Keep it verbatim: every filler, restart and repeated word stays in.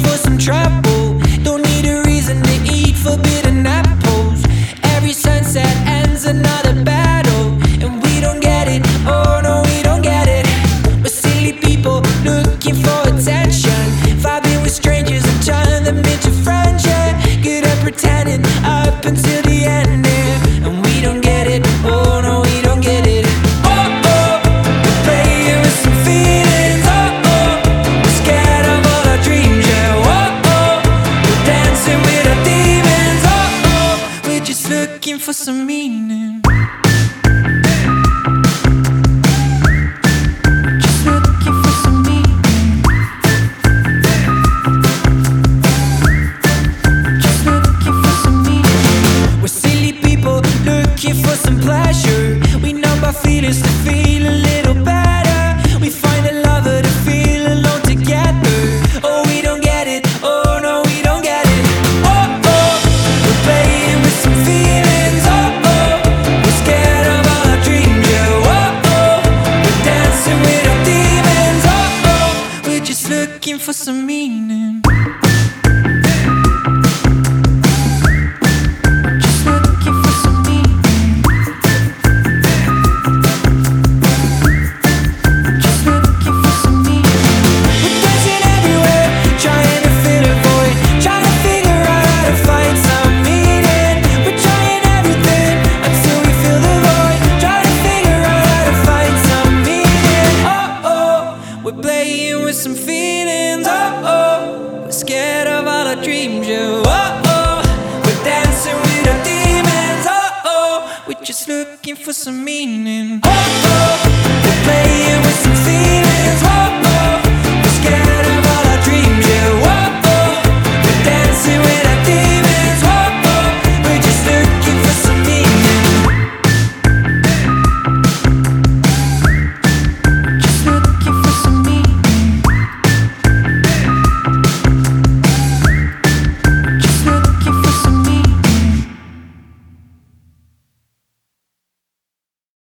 for some trouble. Don't need a reason to eat forbidden apples. Every sunset ends another battle, and we don't get it, oh no, we don't get it. We're silly people looking for attention, vibing with strangers and turn them into friends, yeah. Good at pretending up until the end, yeah. And we don't get it, oh no, we don't get it. Oh oh, we're playing with some feelings, oh oh. We're scared of all our dreams, yeah. Oh oh, we're dancing with our demons, oh oh. We're just looking for some meaning. For some pleasure, we numb our feelings to feel a little better. We find a lover to feel alone together. Oh, we don't get it, oh no, we don't get it. Oh oh, we're playing with some feelings, oh oh. We're scared of all our dreams, yeah. Oh oh, we're dancing with our demons, oh oh. We're just looking for some meaning. We're playing with some feelings, oh oh. We're scared of all our dreams, yeah, oh oh. We're dancing with our demons, oh oh. We're just looking for some meaning, oh